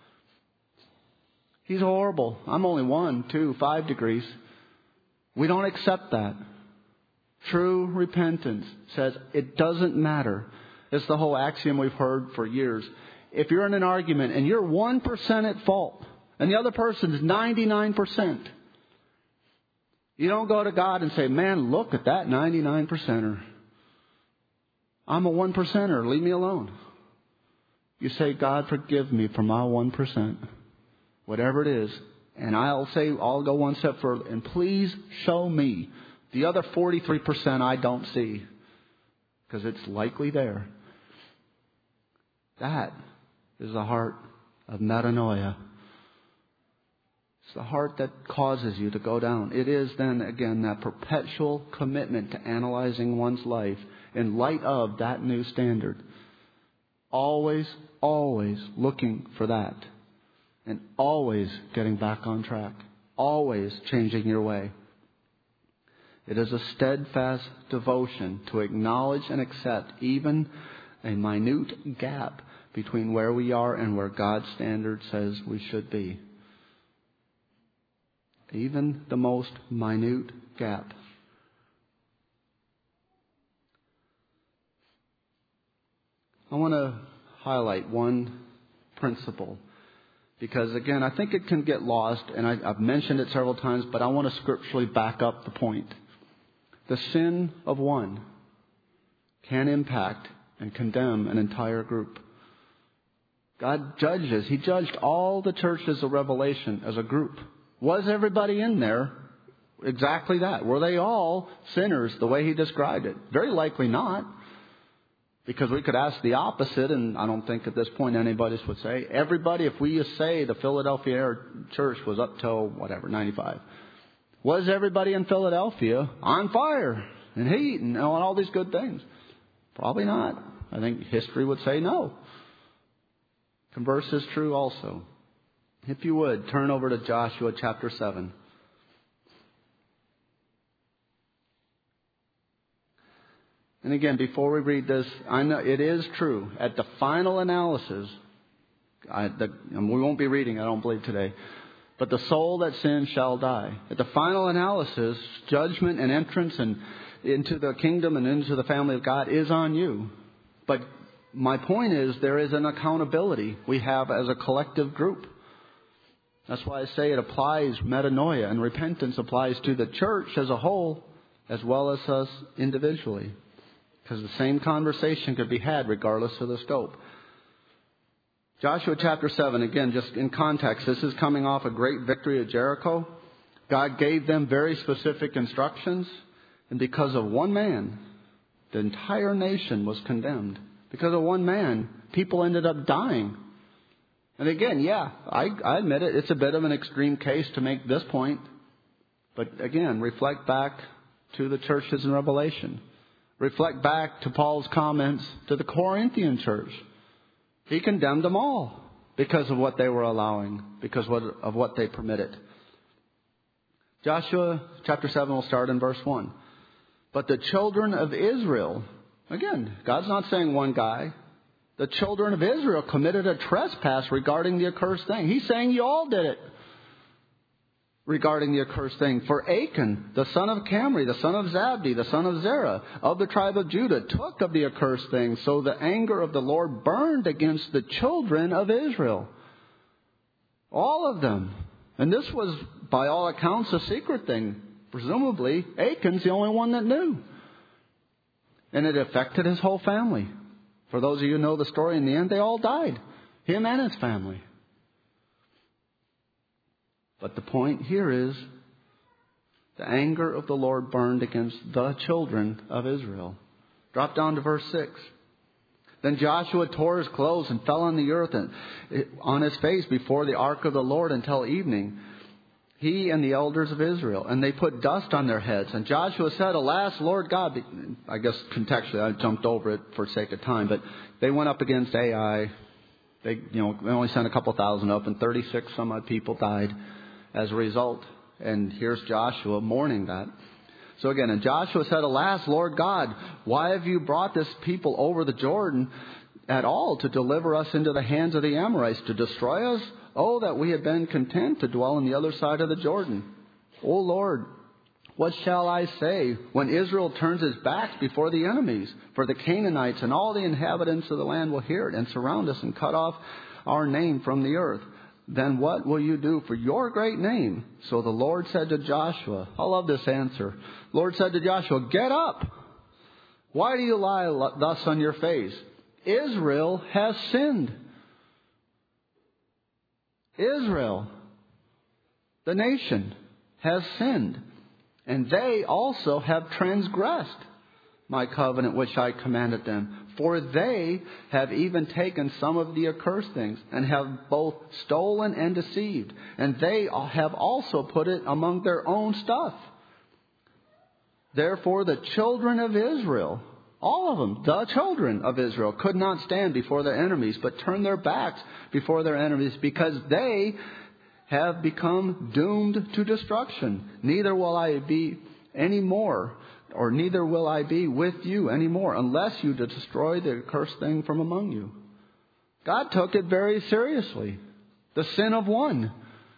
He's horrible. I'm only 1, 2, 5 degrees. We don't accept that. True repentance says it doesn't matter. It's the whole axiom we've heard for years. If you're in an argument and you're 1% at fault and the other person's 99%, you don't go to God and say, man, look at that 99%er. I'm a 1%er. Leave me alone. You say, God, forgive me for my 1%. Whatever it is. And I'll go one step further. And please show me the other 43% I don't see. Because it's likely there. That is the heart of metanoia. It's the heart that causes you to go down. It is then, again, that perpetual commitment to analyzing one's life in light of that new standard. Always, always looking for that. And always getting back on track. Always changing your way. It is a steadfast devotion to acknowledge and accept even a minute gap between where we are and where God's standard says we should be. Even the most minute gap. I want to highlight one principle. Because, again, I think it can get lost, and I've mentioned it several times, but I want to scripturally back up the point. The sin of one can impact and condemn an entire group. God judges. He judged all the churches of Revelation as a group. Was everybody in there exactly that? Were they all sinners the way He described it? Very likely not. Because we could ask the opposite, and I don't think at this point anybody would say, everybody, if we just say the Philadelphia church was up till, 95. Was everybody in Philadelphia on fire and heat and all these good things? Probably not. I think history would say no. Converse is true also. If you would, turn over to Joshua chapter 7. And again, before we read this, I know it is true. At the final analysis, and we won't be reading, I don't believe today, but the soul that sins shall die. At the final analysis, judgment and entrance into the kingdom and into the family of God is on you. But my point is, there is an accountability we have as a collective group. That's why I say it applies, metanoia, and repentance applies to the church as a whole, as well as us individually. Because the same conversation could be had regardless of the scope. Joshua chapter 7, again, just in context, this is coming off a great victory at Jericho. God gave them very specific instructions. And because of one man, the entire nation was condemned. Because of one man, people ended up dying. And again, I admit it, it's a bit of an extreme case to make this point. But again, reflect back to the churches in Revelation. Reflect back to Paul's comments to the Corinthian church. He condemned them all because of what they were allowing, because of what they permitted. Joshua chapter 7 will start in verse 1. But the children of Israel, again, God's not saying one guy. The children of Israel committed a trespass regarding the accursed thing. He's saying you all did it. Regarding the accursed thing. For Achan, the son of Camri, the son of Zabdi, the son of Zerah, of the tribe of Judah, took of the accursed thing. So the anger of the Lord burned against the children of Israel. All of them. And this was, by all accounts, a secret thing. Presumably, Achan's the only one that knew. And it affected his whole family. For those of you who know the story, in the end, they all died. Him and his family. But the point here is, the anger of the Lord burned against the children of Israel. Drop down to verse 6. Then Joshua tore his clothes and fell on the earth and on his face before the ark of the Lord until evening, he and the elders of Israel. And they put dust on their heads. And Joshua said, Alas, Lord God. I guess contextually I jumped over it for sake of time. But they went up against Ai. They only sent a couple thousand up, and 36 some odd people died as a result. And here's Joshua mourning that. So again, and Joshua said, Alas, Lord God, why have you brought this people over the Jordan at all to deliver us into the hands of the Amorites, to destroy us? Oh, that we had been content to dwell on the other side of the Jordan. O Lord, what shall I say when Israel turns his back before the enemies? For the Canaanites and all the inhabitants of the land will hear it and surround us and cut off our name from the earth. Then what will you do for your great name? So the Lord said to Joshua, I love this answer. Lord said to Joshua, Get up. Why do you lie thus on your face? Israel has sinned. Israel, the nation, has sinned. And they also have transgressed my covenant which I commanded them. For they have even taken some of the accursed things, and have both stolen and deceived. And they have also put it among their own stuff. Therefore the children of Israel, all of them, the children of Israel, could not stand before their enemies, but turned their backs before their enemies, because they have become doomed to destruction. Neither will I be any more, or neither will I be with you anymore, unless you destroy the accursed thing from among you. God took it very seriously. The sin of one.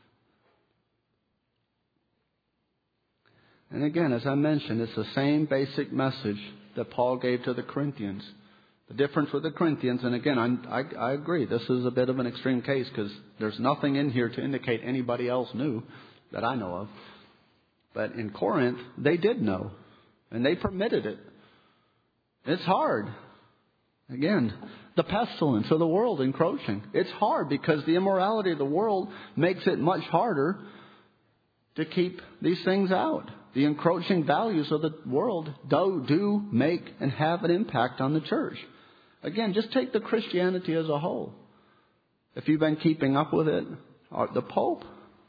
And again, as I mentioned, it's the same basic message that Paul gave to the Corinthians. The difference with the Corinthians, and again, I agree, this is a bit of an extreme case because there's nothing in here to indicate anybody else knew that I know of. But in Corinth, they did know. And they permitted it. It's hard. Again, the pestilence of the world encroaching. It's hard because the immorality of the world makes it much harder to keep these things out. The encroaching values of the world do make and have an impact on the church. Again, just take the Christianity as a whole. If you've been keeping up with it, the Pope,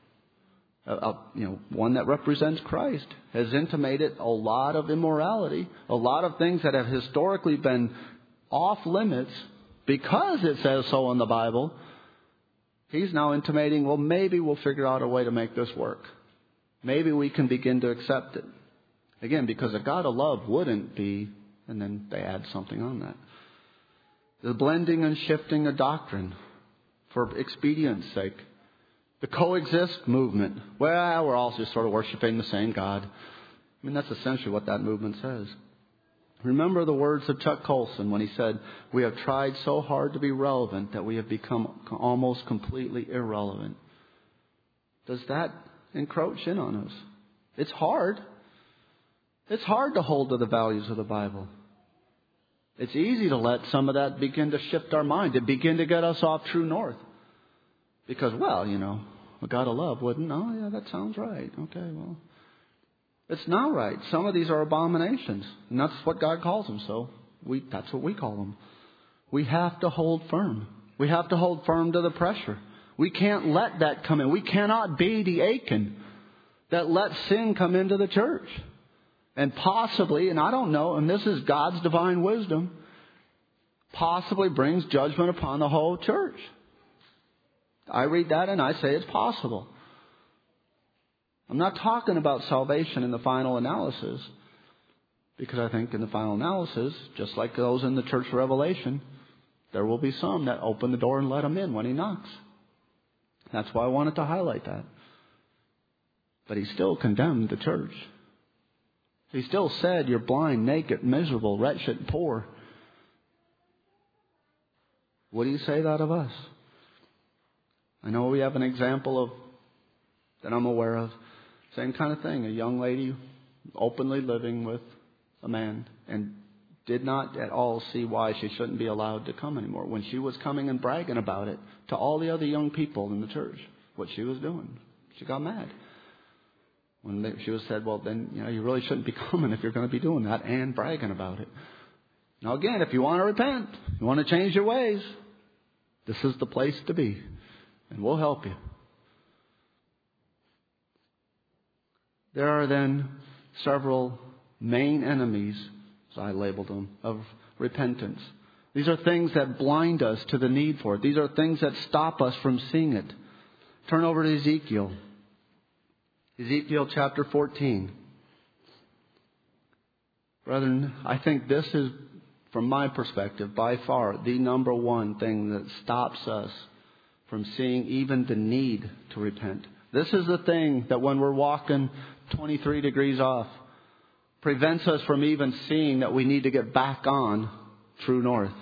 one that represents Christ, has intimated a lot of immorality, a lot of things that have historically been off limits because it says so in the Bible. He's now intimating, well, maybe we'll figure out a way to make this work. Maybe we can begin to accept it. Again, because a God of love wouldn't be, and then they add something on that. The blending and shifting of doctrine for expedience sake. The coexist movement. Well, we're all just sort of worshiping the same God. I mean, that's essentially what that movement says. Remember the words of Chuck Colson when he said, we have tried so hard to be relevant that we have become almost completely irrelevant. Does that encroach in on us? It's hard. It's hard to hold to the values of the Bible. It's easy to let some of that begin to shift our mind, to begin to get us off true north. Because, well, a God of love wouldn't. Oh, yeah, that sounds right. Okay, well, it's not right. Some of these are abominations, and that's what God calls them. So that's what we call them. We have to hold firm. We have to hold firm to the pressure. We can't let that come in. We cannot be the Achan that lets sin come into the church. And possibly, and I don't know, and this is God's divine wisdom, possibly brings judgment upon the whole church. I read that and I say it's possible. I'm not talking about salvation in the final analysis, because I think in the final analysis, just like those in the church of Revelation, there will be some that open the door and let him in when he knocks. That's why I wanted to highlight that. But he still condemned the church. He still said, you're blind, naked, miserable, wretched, and poor. Would he say that of us? I know we have an example of that I'm aware of. Same kind of thing. A young lady openly living with a man and did not at all see why she shouldn't be allowed to come anymore. When she was coming and bragging about it to all the other young people in the church, what she was doing, she got mad. When she was said, well, then, you really shouldn't be coming if you're going to be doing that and bragging about it. Now, again, if you want to repent, you want to change your ways, this is the place to be. And we'll help you. There are then several main enemies, as I labeled them, of repentance. These are things that blind us to the need for it. These are things that stop us from seeing it. Turn over to Ezekiel. Ezekiel chapter 14. Brethren, I think this is, from my perspective, by far the number one thing that stops us from seeing even the need to repent. This is the thing that when we're walking 23 degrees off, prevents us from even seeing that we need to get back on true north.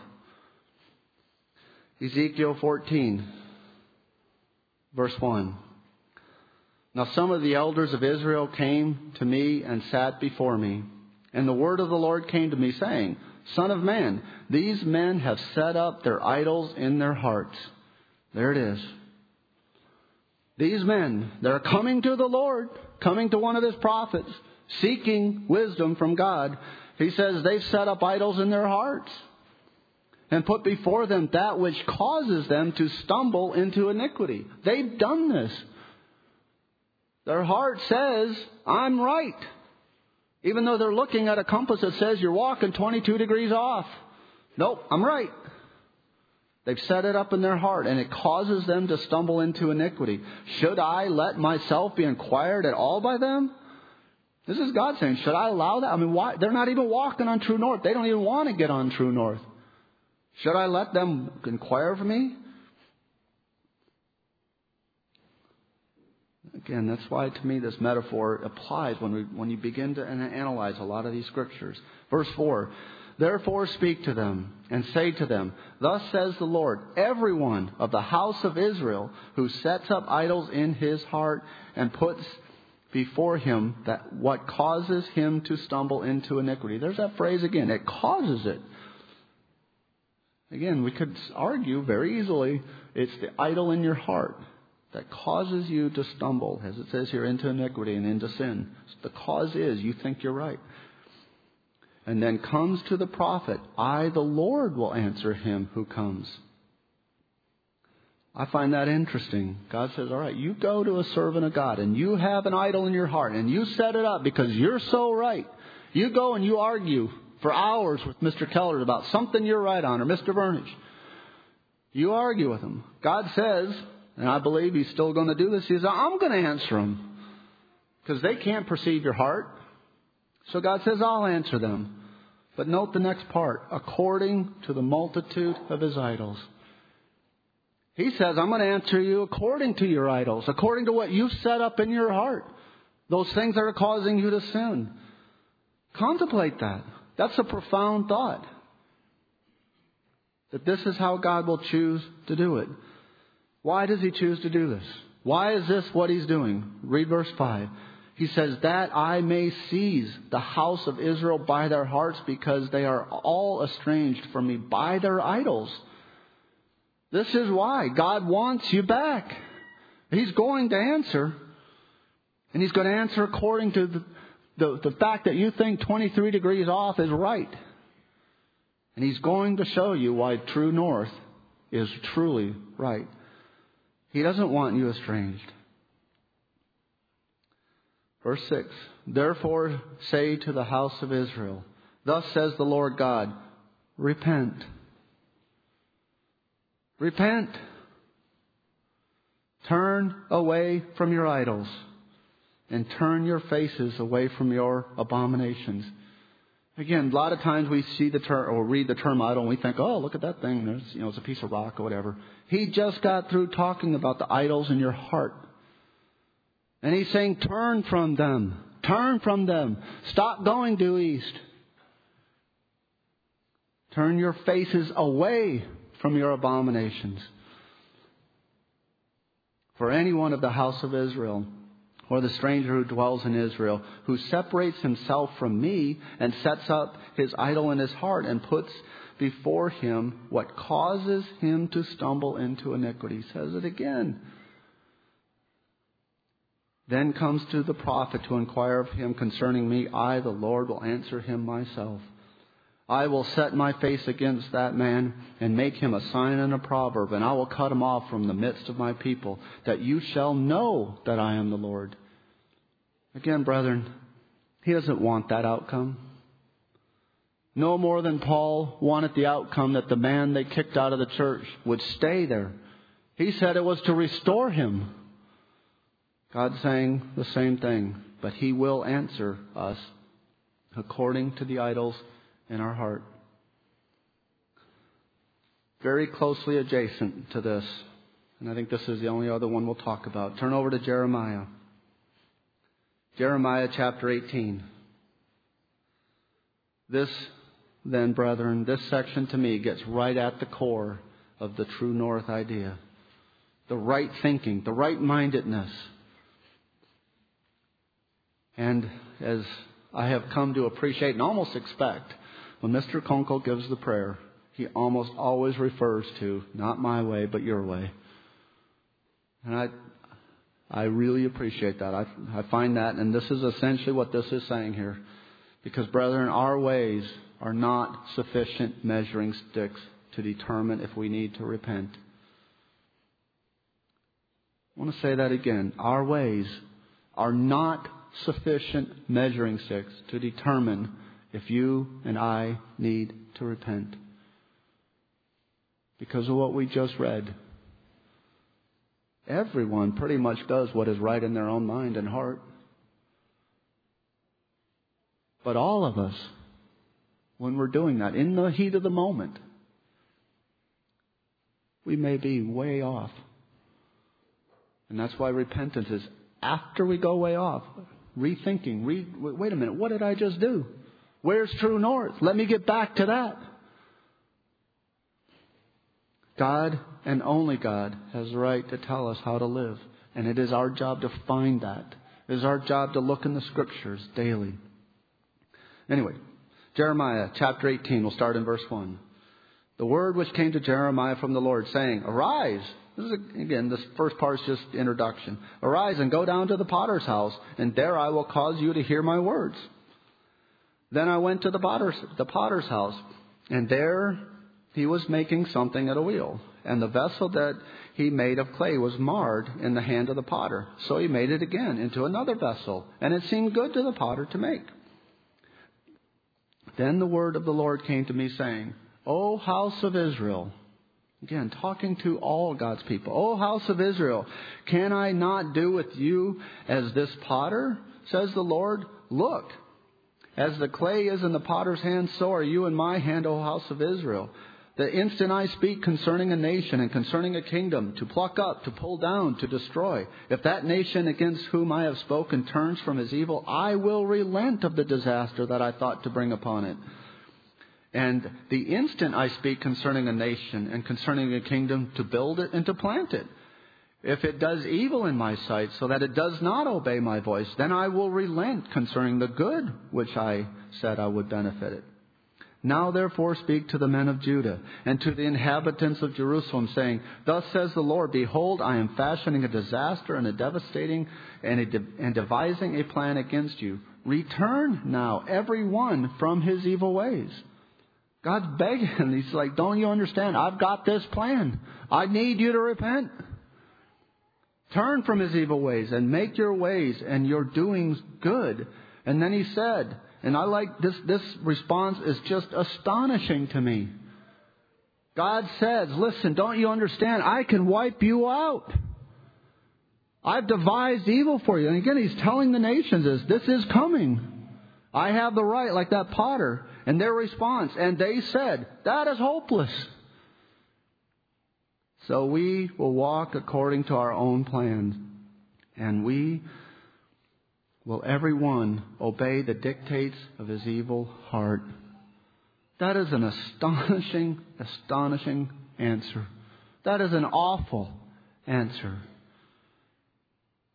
Ezekiel 14, verse 1. Now some of the elders of Israel came to me and sat before me. And the word of the Lord came to me, saying, Son of man, these men have set up their idols in their hearts. There it is. These men, they're coming to the Lord, coming to one of His prophets, seeking wisdom from God. He says they've set up idols in their hearts and put before them that which causes them to stumble into iniquity. They've done this. Their heart says, I'm right. Even though they're looking at a compass that says you're walking 22 degrees off. Nope, I'm right. They've set it up in their heart, and it causes them to stumble into iniquity. Should I let myself be inquired at all by them? This is God saying, should I allow that? I mean, why? They're not even walking on true north. They don't even want to get on true north. Should I let them inquire of me? Again, that's why to me this metaphor applies when you begin to analyze a lot of these scriptures. Verse 4, Therefore speak to them and say to them, Thus says the Lord, everyone of the house of Israel who sets up idols in his heart and puts before him that what causes him to stumble into iniquity. There's that phrase again. It causes it. Again, we could argue very easily it's the idol in your heart that causes you to stumble, as it says here, into iniquity and into sin. The cause is you think you're right. And then comes to the prophet, I, the Lord, will answer him who comes. I find that interesting. God says, all right, you go to a servant of God and you have an idol in your heart and you set it up because you're so right. You go and you argue for hours with Mr. Keller about something you're right on, or Mr. Vernich. You argue with him. God says, and I believe He's still going to do this, He says, I'm going to answer them because they can't perceive your heart. So God says, I'll answer them. But note the next part, according to the multitude of his idols. He says, I'm going to answer you according to your idols, according to what you've set up in your heart. Those things that are causing you to sin. Contemplate that. That's a profound thought. That this is how God will choose to do it. Why does He choose to do this? Why is this what He's doing? Read verse 5. He says, that I may seize the house of Israel by their hearts, because they are all estranged from me by their idols. This is why God wants you back. He's going to answer. And He's going to answer according to the fact that you think 23 degrees off is right. And He's going to show you why true north is truly right. He doesn't want you estranged. Verse 6, Therefore say to the house of Israel, Thus says the Lord God, Repent. Repent. Turn away from your idols and turn your faces away from your abominations. Again, a lot of times we see the term or read the term idol and we think, oh, look at that thing. There's, it's a piece of rock or whatever. He just got through talking about the idols in your heart. And He's saying, turn from them. Turn from them. Stop going due east. Turn your faces away from your abominations. For anyone of the house of Israel, or the stranger who dwells in Israel, who separates himself from me and sets up his idol in his heart and puts before him what causes him to stumble into iniquity. Says it again. Then comes to the prophet to inquire of him concerning me. I, the Lord, will answer him myself. I will set my face against that man and make him a sign and a proverb, and I will cut him off from the midst of my people, that you shall know that I am the Lord. Again, brethren, he doesn't want that outcome. No more than Paul wanted the outcome that the man they kicked out of the church would stay there. He said it was to restore him. God's saying the same thing, but he will answer us according to the idols in our heart. Very closely adjacent to this, and I think this is the only other one we'll talk about. Turn over to Jeremiah. Jeremiah chapter 18. This, then, brethren, this section to me gets right at the core of the true north idea. The right thinking, the right mindedness. And as I have come to appreciate and almost expect, when Mr. Kunkel gives the prayer, he almost always refers to, not my way, but your way. And I really appreciate that. I find that, and this is essentially what this is saying here. Because, brethren, our ways are not sufficient measuring sticks to determine if we need to repent. I want to say that again. Our ways are not sufficient measuring sticks to determine if you and I need to repent. Because of what we just read. Everyone pretty much does what is right in their own mind and heart. But all of us, when we're doing that, in the heat of the moment, we may be way off. And that's why repentance is after we go way off. Rethinking, wait a minute, what did I just do? Where's true north? Let me get back to that. God and only God has the right to tell us how to live. And it is our job to find that. It is our job to look in the Scriptures daily. Anyway, Jeremiah chapter 18, we'll start in verse 1. The word which came to Jeremiah from the Lord, saying, Arise. Again, this first part is just introduction. Arise and go down to the potter's house, and there I will cause you to hear my words. Then I went to the potter's house, and there he was making something at a wheel. And the vessel that he made of clay was marred in the hand of the potter. So he made it again into another vessel, and it seemed good to the potter to make. Then the word of the Lord came to me, saying, O house of Israel, again, talking to all God's people. O house of Israel, can I not do with you as this potter? Says the Lord. Look, as the clay is in the potter's hand, so are you in my hand, O house of Israel. The instant I speak concerning a nation and concerning a kingdom, to pluck up, to pull down, to destroy, if that nation against whom I have spoken turns from his evil, I will relent of the disaster that I thought to bring upon it. And the instant I speak concerning a nation and concerning a kingdom, to build it and to plant it. If it does evil in my sight, so that it does not obey my voice, then I will relent concerning the good which I said I would benefit it. Now therefore speak to the men of Judah and to the inhabitants of Jerusalem, saying, Thus says the Lord, Behold, I am fashioning a disaster and a devastating and devising a plan against you. Return now, every one from his evil ways. God's begging. He's like, don't you understand? I've got this plan. I need you to repent. Turn from his evil ways and make your ways and your doings good. And then he said, and I like this response is just astonishing to me. God says, listen, don't you understand? I can wipe you out. I've devised evil for you. And again, he's telling the nations this is coming. I have the right, like that potter. And their response, and they said, that is hopeless. So we will walk according to our own plans. And we will every one obey the dictates of his evil heart. That is an astonishing, astonishing answer. That is an awful answer.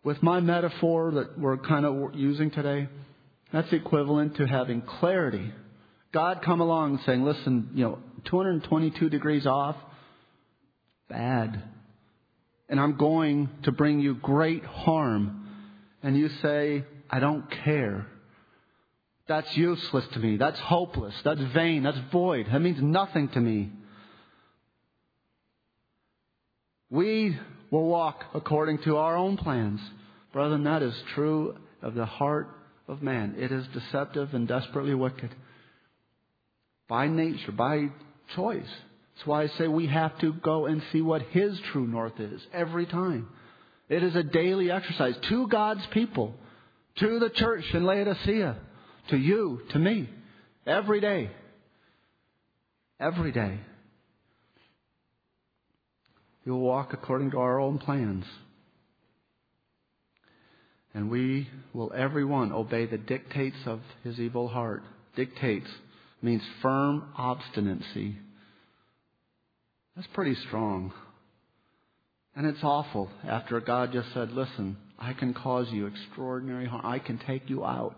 With my metaphor that we're kind of using today, that's equivalent to having clarity. God come along and saying, listen, 222 degrees off, bad. And I'm going to bring you great harm. And you say, I don't care. That's useless to me. That's hopeless. That's vain. That's void. That means nothing to me. We will walk according to our own plans. Brethren, that is true of the heart of man. It is deceptive and desperately wicked. By nature, by choice. That's why I say we have to go and see what His true north is every time. It is a daily exercise to God's people, to the church in Laodicea, to you, to me, every day. Every day. We will walk according to our own plans. And we will, everyone, obey the dictates of his evil heart. Dictates means firm obstinacy. That's pretty strong. And it's awful after God just said, listen, I can cause you extraordinary harm. I can take you out.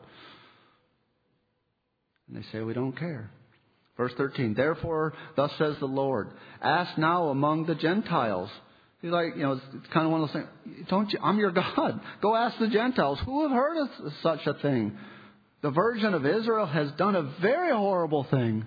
And they say, we don't care. Verse 13, therefore, thus says the Lord, ask now among the Gentiles. He's like, it's kind of one of those things. I'm your God. Go ask the Gentiles. Who have heard of such a thing? The Virgin of Israel has done a very horrible thing.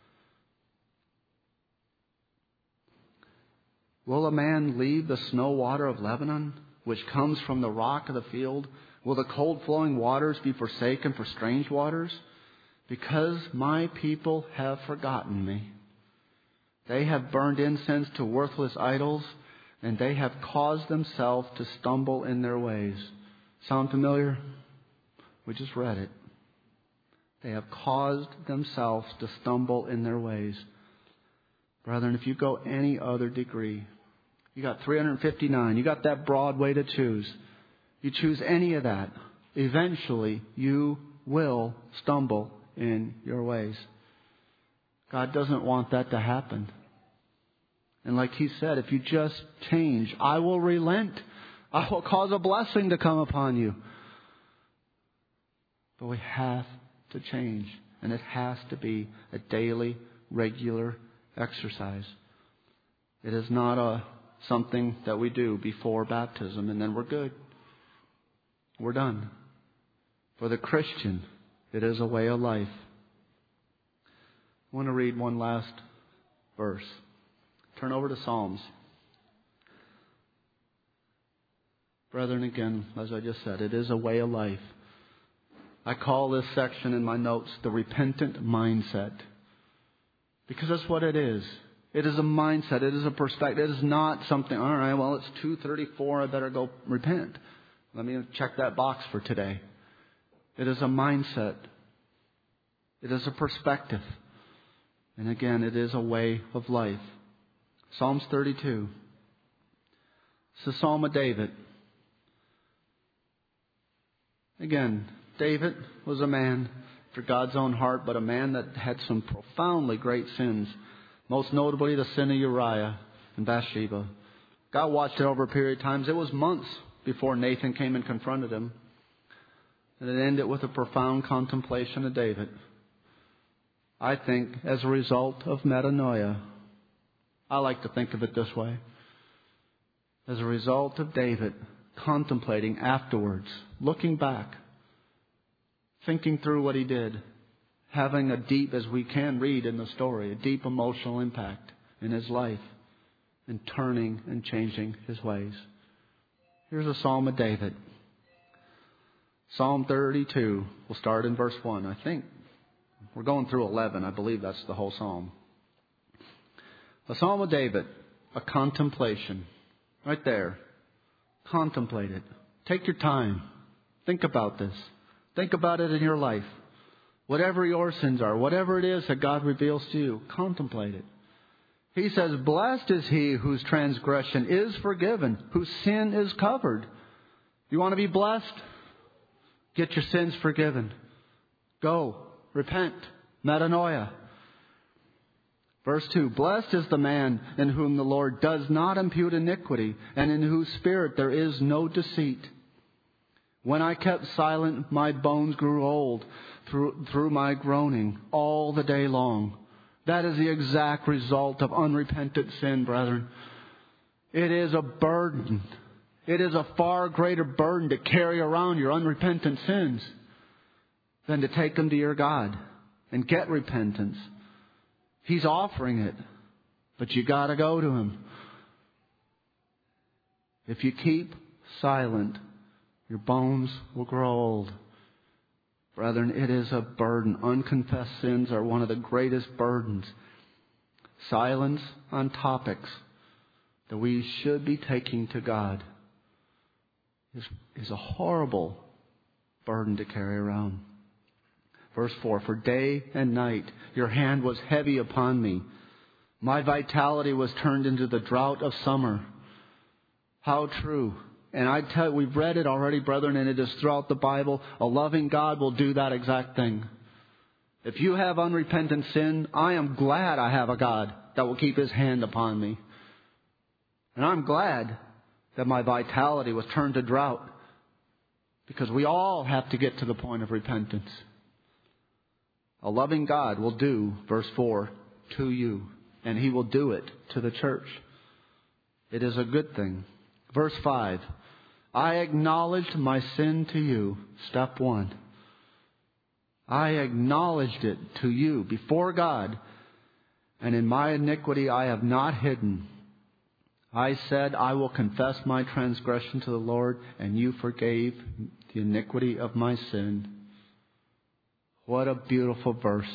Will a man leave the snow water of Lebanon, which comes from the rock of the field? Will the cold flowing waters be forsaken for strange waters? Because my people have forgotten me. They have burned incense to worthless idols, and they have caused themselves to stumble in their ways. Sound familiar? We just read it. They have caused themselves to stumble in their ways. Brethren, if you go any other degree, you got 359, you got that broad way to choose. You choose any of that, eventually you will stumble in your ways. God doesn't want that to happen. And like He said, if you just change, I will relent. I will cause a blessing to come upon you. But we have to change. And it has to be a daily, regular exercise. It is not something that we do before baptism and then we're good. We're done. For the Christian, it is a way of life. I want to read one last verse. Turn over to Psalms. Brethren, again, as I just said, it is a way of life. I call this section in my notes the repentant mindset. Because that's what it is. It is a mindset. It is a perspective. It is not something, all right, well, it's 2:34. I better go repent. Let me check that box for today. It is a mindset. It is a perspective. And again, it is a way of life. Psalms 32. It's the Psalm of David. Again, David was a man after God's own heart, but a man that had some profoundly great sins. Most notably the sin of Uriah and Bathsheba. God watched it over a period of times. It was months before Nathan came and confronted him. And it ended with a profound contemplation of David. I think as a result of metanoia. I like to think of it this way. As a result of David contemplating afterwards, looking back, thinking through what he did, having a deep, as we can read in the story, a deep emotional impact in his life, and turning and changing his ways. Here's a Psalm of David. Psalm 32. We'll start in verse 1. I think we're going through 11. I believe that's the whole psalm. A Psalm of David, a contemplation. Right there. Contemplate it. Take your time. Think about this. Think about it in your life. Whatever your sins are, whatever it is that God reveals to you, contemplate it. He says, blessed is he whose transgression is forgiven, whose sin is covered. You want to be blessed? Get your sins forgiven. Go. Repent. Metanoia. Verse 2, blessed is the man in whom the Lord does not impute iniquity, and in whose spirit there is no deceit. When I kept silent, my bones grew old through my groaning all the day long. That is the exact result of unrepentant sin, brethren. It is a burden. It is a far greater burden to carry around your unrepentant sins than to take them to your God and get repentance. He's offering it, but you got to go to Him. If you keep silent, your bones will grow old. Brethren, it is a burden. Unconfessed sins are one of the greatest burdens. Silence on topics that we should be taking to God is a horrible burden to carry around. Verse 4, for day and night your hand was heavy upon me. My vitality was turned into the drought of summer. How true. And I tell you, we've read it already, brethren, and it is throughout the Bible. A loving God will do that exact thing. If you have unrepentant sin, I am glad I have a God that will keep His hand upon me. And I'm glad that my vitality was turned to drought, because we all have to get to the point of repentance. A loving God will do, verse 4, to you, and He will do it to the church. It is a good thing. Verse 5, I acknowledged my sin to you. Step 1. I acknowledged it to you before God, and in my iniquity I have not hidden. I said, I will confess my transgression to the Lord, and you forgave the iniquity of my sin. What a beautiful verse.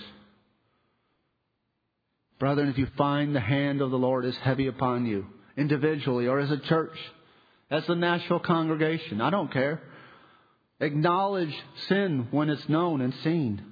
Brethren, if you find the hand of the Lord is heavy upon you, individually or as a church, as the national congregation, I don't care. Acknowledge sin when it's known and seen.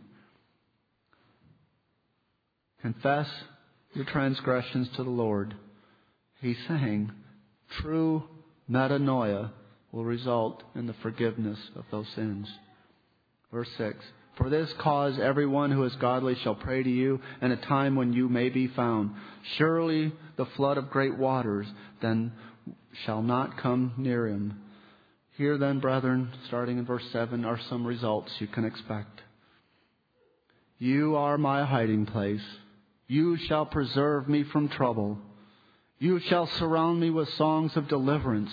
Confess your transgressions to the Lord. He's saying true metanoia will result in the forgiveness of those sins. Verse 6. For this cause everyone who is godly shall pray to you in a time when you may be found. Surely the flood of great waters then shall not come near him. Here then, brethren, starting in verse 7, are some results you can expect. You are my hiding place. You shall preserve me from trouble. You shall surround me with songs of deliverance.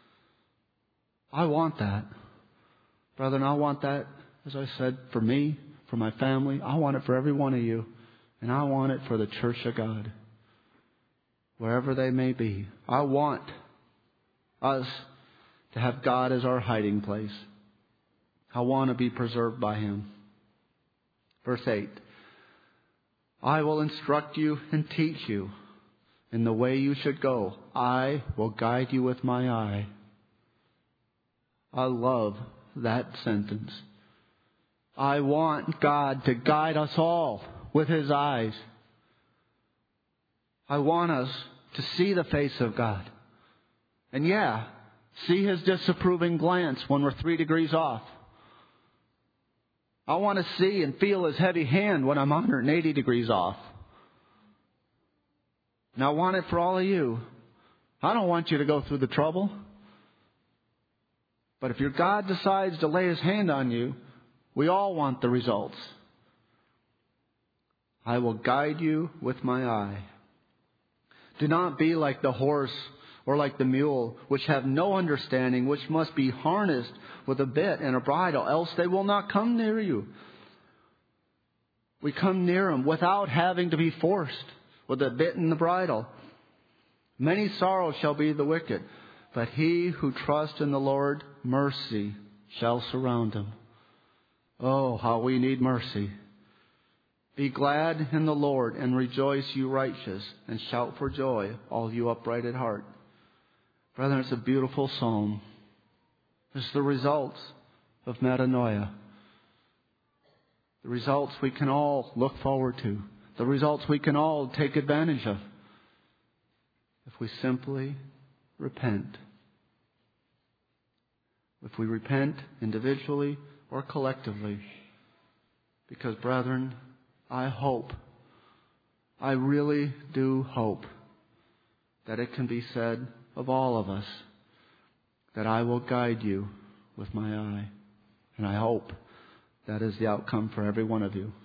I want that. Brethren, I want that, as I said, for me, for my family. I want it for every one of you. And I want it for the church of God, wherever they may be. I want us to have God as our hiding place. I want to be preserved by Him. Verse 8. I will instruct you and teach you in the way you should go. I will guide you with my eye. I love that sentence. I want God to guide us all with His eyes. I want us to see the face of God. And see His disapproving glance when we're 3 degrees off. I want to see and feel His heavy hand when I'm 180 degrees off. And I want it for all of you. I don't want you to go through the trouble. But if your God decides to lay His hand on you, we all want the results. I will guide you with my eye. Do not be like the horse or like the mule, which have no understanding, which must be harnessed with a bit and a bridle, else they will not come near you. We come near Him without having to be forced with a bit and the bridle. Many sorrows shall be the wicked, but he who trusts in the Lord, mercy shall surround him. Oh, how we need mercy. Be glad in the Lord and rejoice, you righteous, and shout for joy, all you upright at heart. Brethren, it's a beautiful psalm. It's the results of metanoia. The results we can all look forward to. The results we can all take advantage of. If we simply repent. If we repent individually or collectively. Because, brethren, I hope, I really do hope that it can be said of all of us that I will guide you with my eye. And I hope that is the outcome for every one of you.